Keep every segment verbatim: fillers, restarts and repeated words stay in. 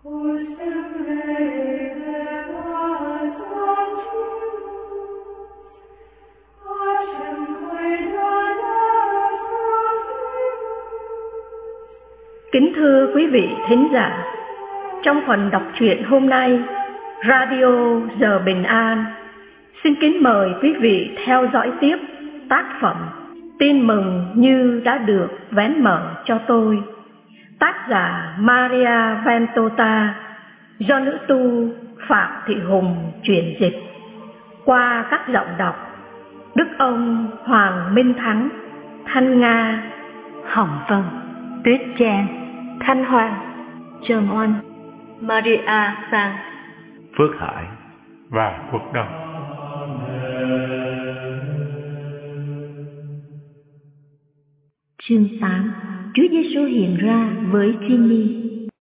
Kính thưa quý vị thính giả, trong phần đọc truyện hôm nay, Radio Giờ Bình An xin kính mời quý vị theo dõi tiếp tác phẩm Tin Mừng Như Đã Được Vén Mở Cho Tôi, tác giả Maria Ventota, do nữ tu Phạm Thị Hùng chuyển dịch, qua các giọng đọc Đức ông Hoàng Minh Thắng, Thanh Nga, Hồng Vân, Tuyết Trang, Thanh Hoàng, Trần Oanh, Maria Sang, Phước Hải và Quốc Đông. Chương tám. Chúa Giêsu hiện ra với Ginny.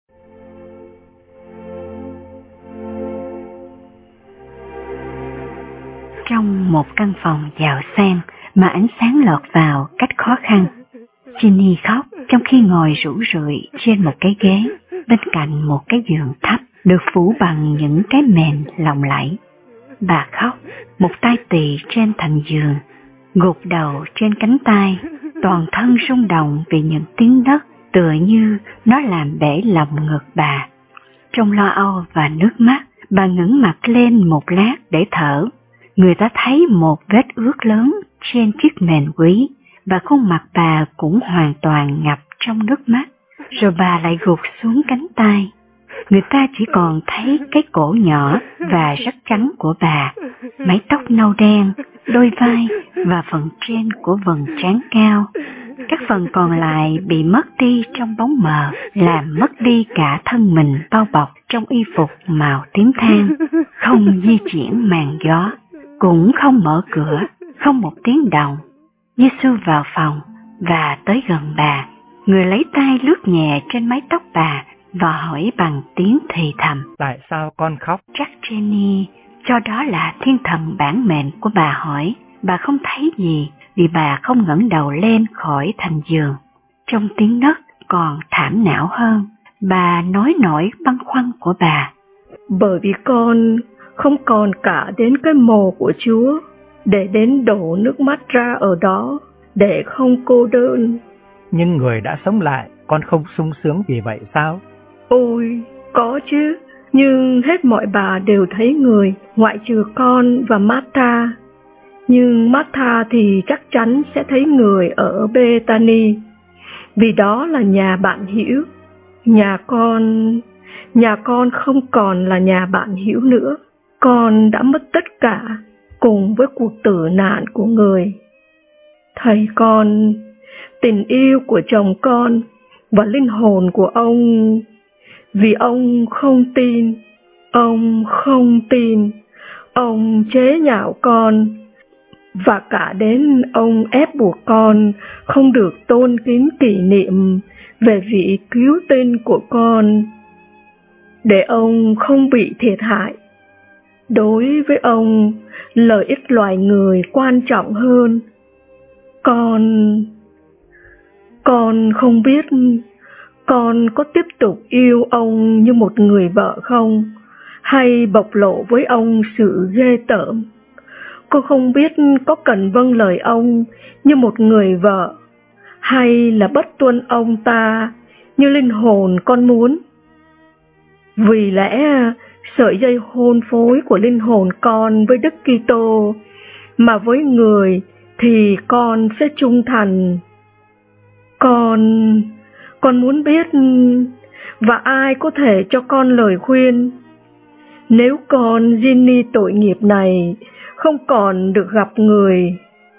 Trong một căn phòng giàu sang mà ánh sáng lọt vào cách khó khăn, Ginny khóc trong khi ngồi rũ rượi trên một cái ghế bên cạnh một cái giường thấp được phủ bằng những cái mền lộng lẫy. Bà khóc, một tay tỳ trên thành giường, gục đầu trên cánh tay, toàn thân rung động vì những tiếng đất tựa như nó làm bể lòng ngực bà. Trong lo âu và nước mắt, bà ngẩng mặt lên một lát để thở. Người ta thấy một vết ướt lớn trên chiếc mền quý, và khuôn mặt bà cũng hoàn toàn ngập trong nước mắt. Rồi bà lại gục xuống cánh tay. Người ta chỉ còn thấy cái cổ nhỏ và rất trắng của bà, mái tóc nâu đen, đôi vai và phần trên của vầng trán cao. Các phần còn lại bị mất đi trong bóng mờ, làm mất đi cả thân mình bao bọc trong y phục màu tím than, không di chuyển màn gió, cũng không mở cửa, không một tiếng động. Giêsu vào phòng và tới gần bà. Người lấy tay lướt nhẹ trên mái tóc bà và hỏi bằng tiếng thì thầm: Tại sao con khóc? Chắc Jenny cho đó là thiên thần bản mệnh của bà hỏi. Bà không thấy gì vì bà không ngẩng đầu lên khỏi thành giường. Trong tiếng nấc còn thảm não hơn, bà nói nỗi băn khoăn của bà. Bởi vì con không còn cả đến cái mồ của Chúa để đến đổ nước mắt ra ở đó, để không cô đơn. Nhưng người đã sống lại, con không sung sướng vì vậy sao? Ôi, có chứ, nhưng hết mọi bà đều thấy người, ngoại trừ con và Martha. Nhưng Martha thì chắc chắn sẽ thấy người ở Bethany, vì đó là nhà bạn hữu. Nhà con, nhà con không còn là nhà bạn hữu nữa. Con đã mất tất cả cùng với cuộc tử nạn của người. Thầy con, tình yêu của chồng con và linh hồn của ông, vì ông không tin, ông không tin, ông chế nhạo con, và cả đến ông ép buộc con không được tôn kính kỷ niệm về vị cứu tinh của con, để ông không bị thiệt hại. Đối với ông, lợi ích loài người quan trọng hơn. Con... Con không biết con có tiếp tục yêu ông như một người vợ không, hay bộc lộ với ông sự ghê tởm. Con không biết có cần vâng lời ông như một người vợ, hay là bất tuân ông ta như linh hồn con muốn. Vì lẽ sợi dây hôn phối của linh hồn con với Đức Kitô, mà với người thì con sẽ trung thành. Con, con muốn biết, và ai có thể cho con lời khuyên, nếu con Ginny tội nghiệp này không còn được gặp người.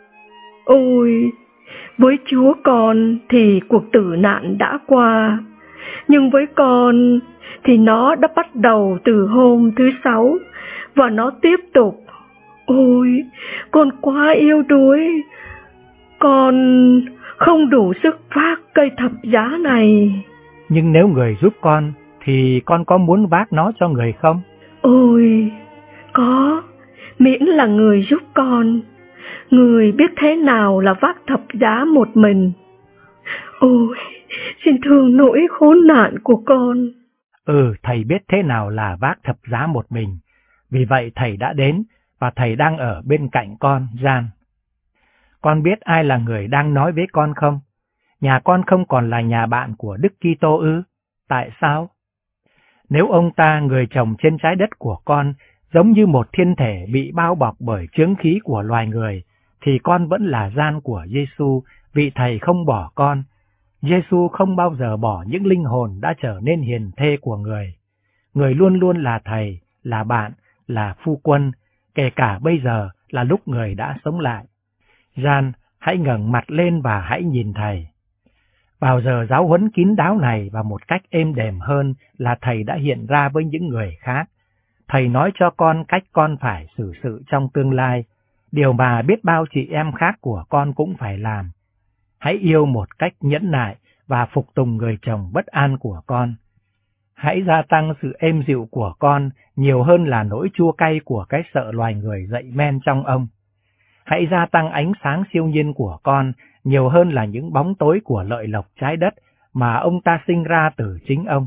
Ôi, với Chúa con thì cuộc tử nạn đã qua, nhưng với con thì nó đã bắt đầu từ hôm thứ sáu, và nó tiếp tục. Ôi, con quá yếu đuối, con không đủ sức vác cây thập giá này. Nhưng nếu người giúp con, thì con có muốn vác nó cho người không? Ôi, có, miễn là người giúp con. Người biết thế nào là vác thập giá một mình. Ôi, xin thương nỗi khốn nạn của con. Ừ, thầy biết thế nào là vác thập giá một mình, vì vậy thầy đã đến, và thầy đang ở bên cạnh con, Gian. Con biết ai là người đang nói với con không? Nhà con không còn là nhà bạn của Đức Kitô ư? Tại sao? Nếu ông ta, người chồng trên trái đất của con, giống như một thiên thể bị bao bọc bởi chướng khí của loài người, thì con vẫn là Gian của Giêsu, vị thầy không bỏ con. Giêsu không bao giờ bỏ những linh hồn đã trở nên hiền thê của người. Người luôn luôn là thầy, là bạn, là phu quân, kể cả bây giờ là lúc người đã sống lại. Gian, hãy ngẩng mặt lên và hãy nhìn thầy. Vào giờ giáo huấn kín đáo này và một cách êm đềm hơn là thầy đã hiện ra với những người khác. Thầy nói cho con cách con phải xử sự trong tương lai, điều mà biết bao chị em khác của con cũng phải làm. Hãy yêu một cách nhẫn nại và phục tùng người chồng bất an của con. Hãy gia tăng sự êm dịu của con nhiều hơn là nỗi chua cay của cái sợ loài người dậy men trong ông. Hãy gia tăng ánh sáng siêu nhiên của con nhiều hơn là những bóng tối của lợi lộc trái đất mà ông ta sinh ra từ chính ông.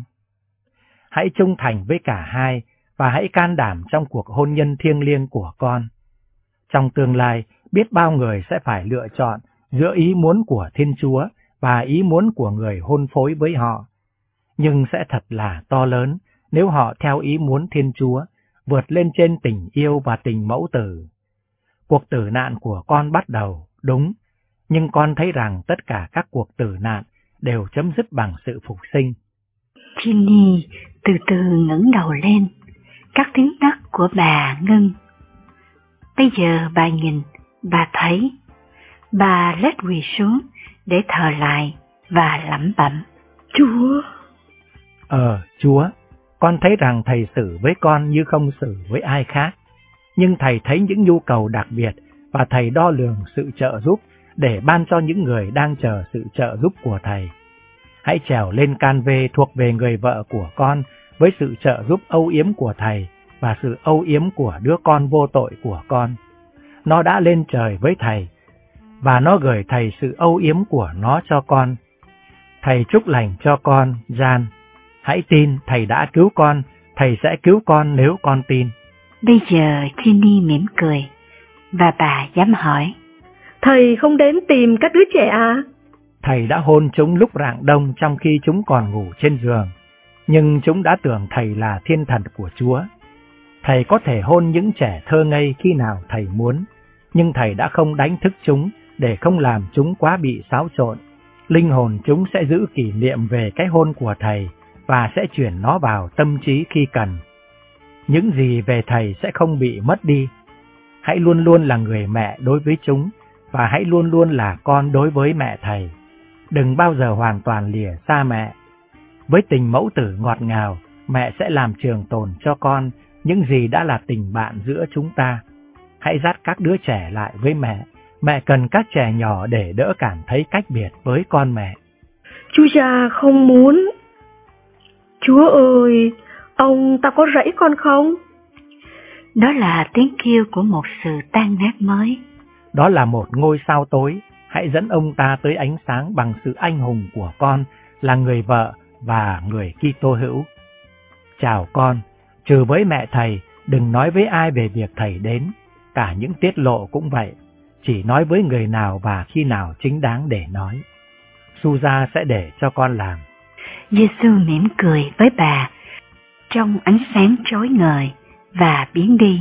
Hãy trung thành với cả hai và hãy can đảm trong cuộc hôn nhân thiêng liêng của con. Trong tương lai, biết bao người sẽ phải lựa chọn giữa ý muốn của Thiên Chúa và ý muốn của người hôn phối với họ. Nhưng sẽ thật là to lớn nếu họ theo ý muốn Thiên Chúa, vượt lên trên tình yêu và tình mẫu tử. Cuộc tử nạn của con bắt đầu, đúng, nhưng con thấy rằng tất cả các cuộc tử nạn đều chấm dứt bằng sự phục sinh. Ginny từ từ ngẩng đầu lên, các tiếng nấc của bà ngưng. Bây giờ bà nhìn, bà thấy, bà lết quỳ xuống để thờ lại và lẩm bẩm: Chúa! Ờ, Chúa, con thấy rằng thầy xử với con như không xử với ai khác, nhưng thầy thấy những nhu cầu đặc biệt và thầy đo lường sự trợ giúp để ban cho những người đang chờ sự trợ giúp của thầy. Hãy trèo lên can vê thuộc về người vợ của con với sự trợ giúp âu yếm của thầy và sự âu yếm của đứa con vô tội của con. Nó đã lên trời với thầy, và nó gửi thầy sự âu yếm của nó cho con. Thầy chúc lành cho con, Gian. Hãy tin thầy đã cứu con, thầy sẽ cứu con nếu con tin. Bây giờ Ginny mỉm cười, và bà dám hỏi: Thầy không đến tìm các đứa trẻ à? Thầy đã hôn chúng lúc rạng đông trong khi chúng còn ngủ trên giường, nhưng chúng đã tưởng thầy là thiên thần của Chúa. Thầy có thể hôn những trẻ thơ ngây khi nào thầy muốn, nhưng thầy đã không đánh thức chúng để không làm chúng quá bị xáo trộn. Linh hồn chúng sẽ giữ kỷ niệm về cái hôn của thầy và sẽ chuyển nó vào tâm trí khi cần. Những gì về thầy sẽ không bị mất đi. Hãy luôn luôn là người mẹ đối với chúng, và hãy luôn luôn là con đối với mẹ thầy. Đừng bao giờ hoàn toàn lìa xa mẹ. Với tình mẫu tử ngọt ngào, mẹ sẽ làm trường tồn cho con những gì đã là tình bạn giữa chúng ta. Hãy dắt các đứa trẻ lại với mẹ. Mẹ cần các trẻ nhỏ để đỡ cảm thấy cách biệt với con mẹ. Chú già không muốn. Chúa ơi, ông ta có rẫy con không? Đó là tiếng kêu của một sự tan nát mới. Đó là một ngôi sao tối. Hãy dẫn ông ta tới ánh sáng bằng sự anh hùng của con, là người vợ và người Kitô hữu. Chào con, trừ với mẹ thầy, đừng nói với ai về việc thầy đến. Cả những tiết lộ cũng vậy, chỉ nói với người nào và khi nào chính đáng để nói. Suza sẽ để cho con làm. Giêsu mỉm cười với bà trong ánh sáng chói ngời và biến đi.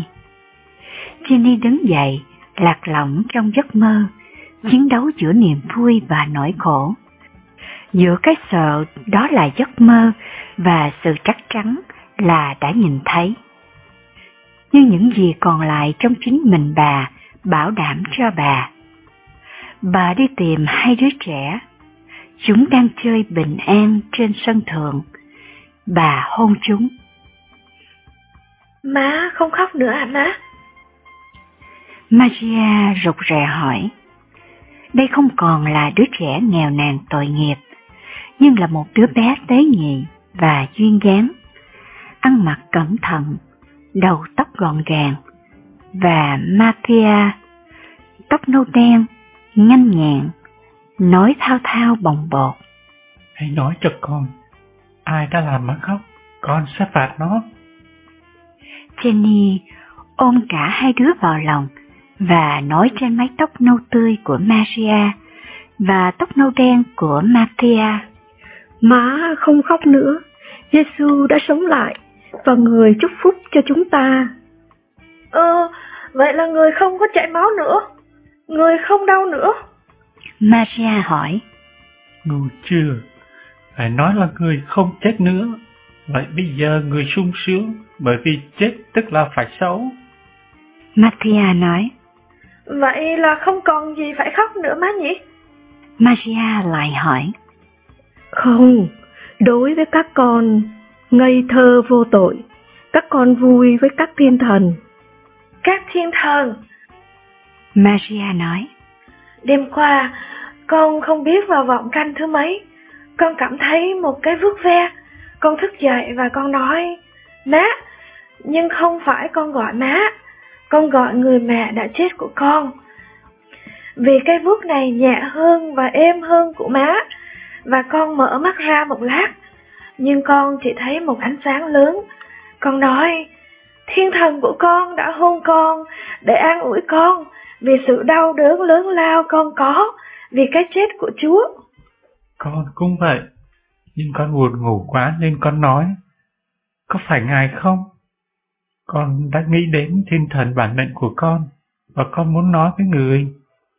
Ginny đứng dậy, lạc lõng trong giấc mơ, chiến đấu giữa niềm vui và nỗi khổ. Giữa cái sợ đó là giấc mơ và sự chắc chắn là đã nhìn thấy. Nhưng những gì còn lại trong chính mình bà bảo đảm cho bà. Bà đi tìm hai đứa trẻ. Chúng đang chơi bình an trên sân thượng. Bà hôn chúng. Má không khóc nữa à má? Maria rụt rè hỏi. Đây không còn là đứa trẻ nghèo nàn tội nghiệp, nhưng là một đứa bé tế nhị và duyên dáng, ăn mặc cẩn thận, đầu tóc gọn gàng, và Maria, tóc nâu đen, nhanh nhẹn, nói thao thao bồng bột. Hãy nói cho con, ai đã làm má khóc? con sẽ phạt nó. Jenny ôm cả hai đứa vào lòng và nói trên mái tóc nâu tươi của Maria và tóc nâu đen của Matthia. Má không khóc nữa, Giêsu đã sống lại và người chúc phúc cho chúng ta. Ờ, vậy là người không có chảy máu nữa, người không đau nữa. Maria hỏi. Ngu chưa, phải nói là người không chết nữa. Vậy bây giờ người sung sướng, bởi vì chết tức là phải xấu. Matthia nói. Vậy là không còn gì phải khóc nữa má nhỉ? Maria lại hỏi. Không, đối với các con ngây thơ vô tội, các con vui với các thiên thần. Các thiên thần? Maria nói. Đêm qua, con không biết vào vọng canh thứ mấy, con cảm thấy một cái vuốt ve. Con thức dậy và con nói, má, nhưng không phải con gọi má, con gọi người mẹ đã chết của con. Vì cái vuốt này nhẹ hơn và êm hơn của má, và con mở mắt ra một lát, nhưng con chỉ thấy một ánh sáng lớn. Con nói, thiên thần của con đã hôn con để an ủi con vì sự đau đớn lớn lao con có vì cái chết của Chúa. Con cũng vậy, nhưng con buồn ngủ quá nên con nói, có phải Ngài không? Con đã nghĩ đến thiên thần bản mệnh của con, và con muốn nói với người.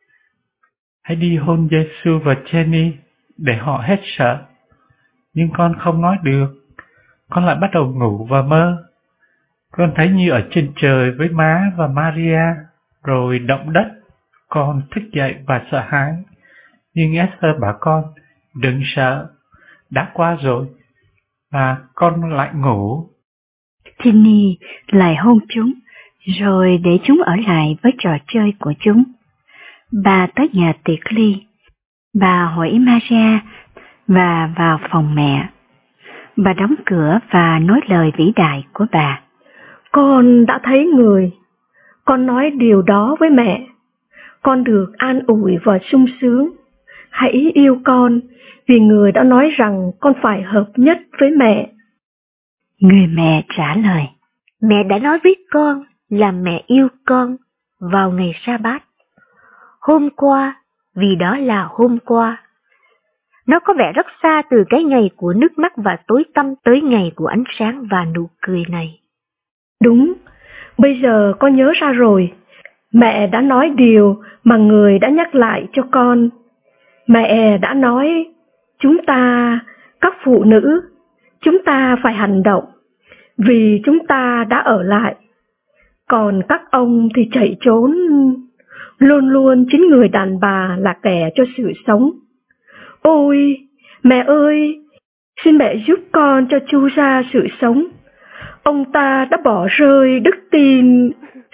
Hãy đi hôn Giêsu và Jenny để họ hết sợ. Nhưng con không nói được, con lại bắt đầu ngủ và mơ. Con thấy như ở trên trời với má và Maria, rồi động đất. Con thức dậy và sợ hãi. Nhưng Esther bảo con, đừng sợ, đã qua rồi. Và con lại ngủ. Jenny lại hôn chúng, rồi để chúng ở lại với trò chơi của chúng. Bà tới nhà tiệc ly. Bà hỏi Maria và vào phòng mẹ. Bà đóng cửa và nói lời vĩ đại của bà. Con đã thấy người. Con nói điều đó với mẹ. Con được an ủi và sung sướng. Hãy yêu con, vì người đã nói rằng con phải hợp nhất với mẹ. Người mẹ trả lời. Mẹ đã nói với con là mẹ yêu con vào ngày Sa-bát. Hôm qua, vì đó là hôm qua. Nó có vẻ rất xa từ cái ngày của nước mắt và tối tăm tới ngày của ánh sáng và nụ cười này. Đúng, bây giờ con nhớ ra rồi. Mẹ đã nói điều mà người đã nhắc lại cho con. Mẹ đã nói, chúng ta, các phụ nữ, chúng ta phải hành động, vì chúng ta đã ở lại. Còn các ông thì chạy trốn. Luôn luôn chính người đàn bà là kẻ cho sự sống. Ôi, mẹ ơi, xin mẹ giúp con cho Chu ra sự sống. Ông ta đã bỏ rơi đức tin.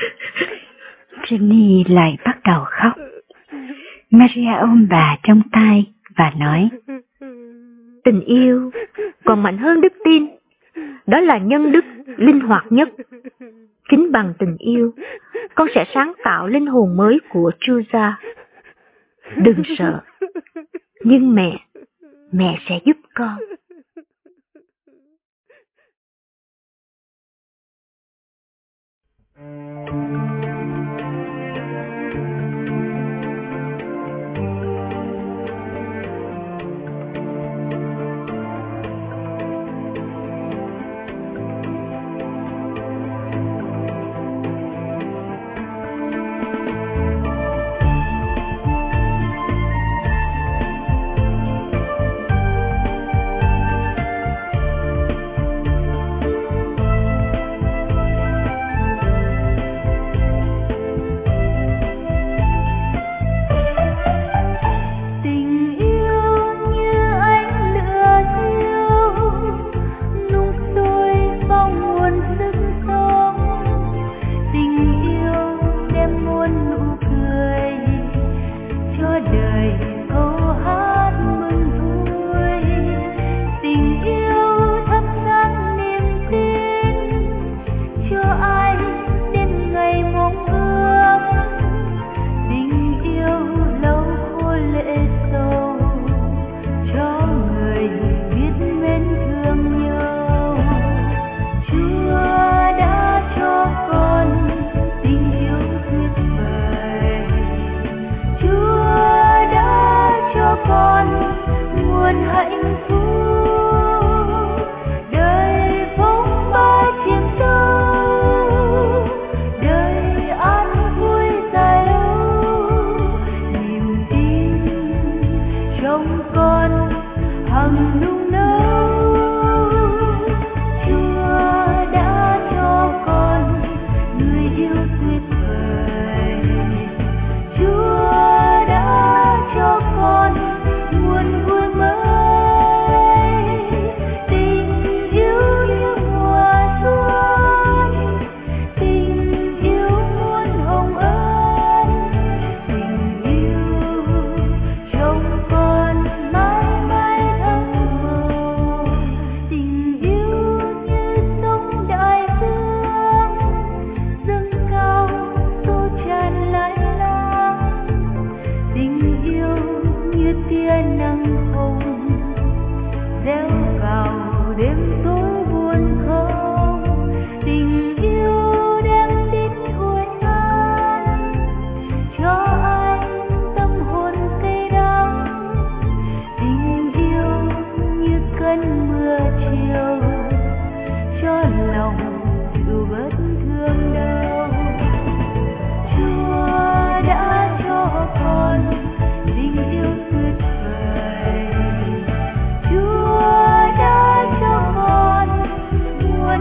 Jenny lại bắt đầu khóc. Maria ôm bà trong tay và nói, tình yêu còn mạnh hơn đức tin. Đó là nhân đức linh hoạt nhất. Chính bằng tình yêu, con sẽ sáng tạo linh hồn mới của Chuza. Đừng sợ, nhưng mẹ, mẹ sẽ giúp con.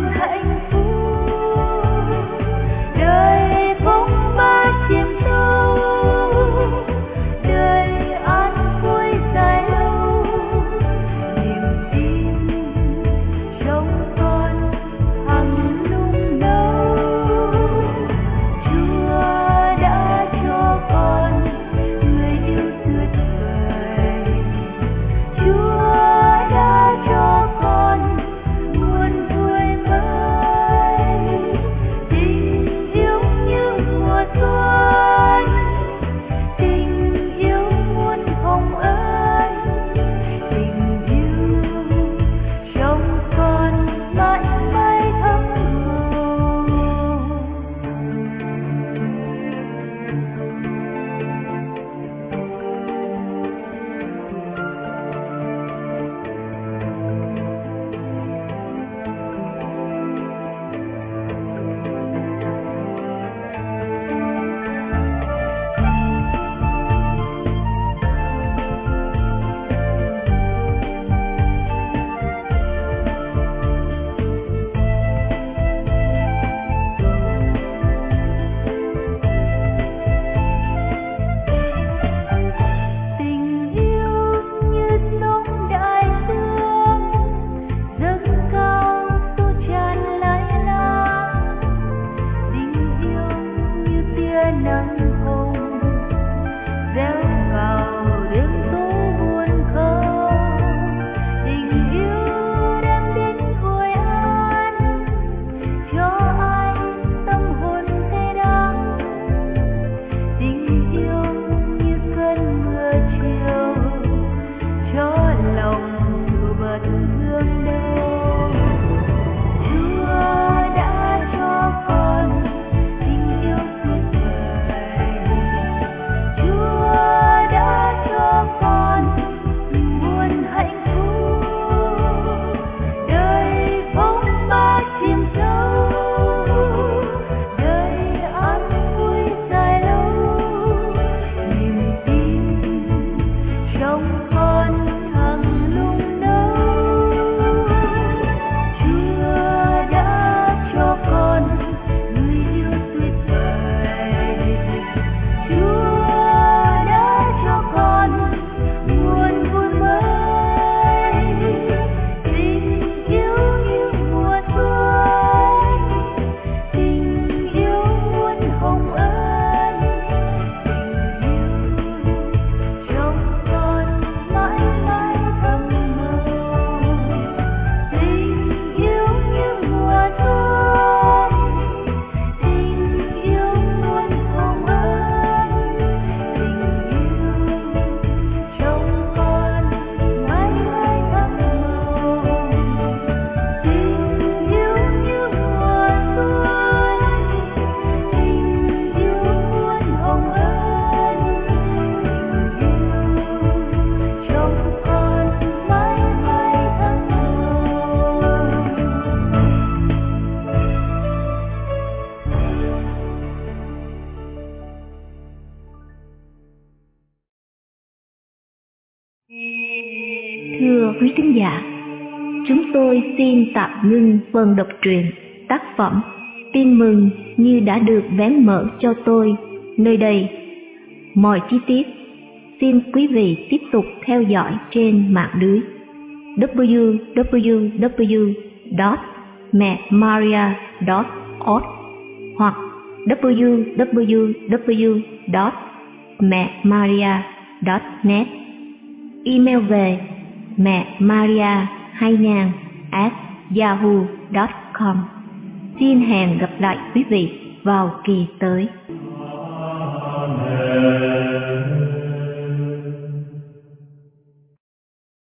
Thưa quý thính giả, chúng tôi xin tạm ngưng phần đọc truyện tác phẩm Tin mừng như đã được vén mở cho tôi nơi đây. Mọi chi tiết xin quý vị tiếp tục theo dõi trên mạng lưới w w w chấm mẹ maria chấm org hoặc w w w chấm mẹ maria chấm net. Email về mẹ maria hai nghìn at yahoo chấm com. Xin hẹn gặp lại quý vị vào kỳ tới.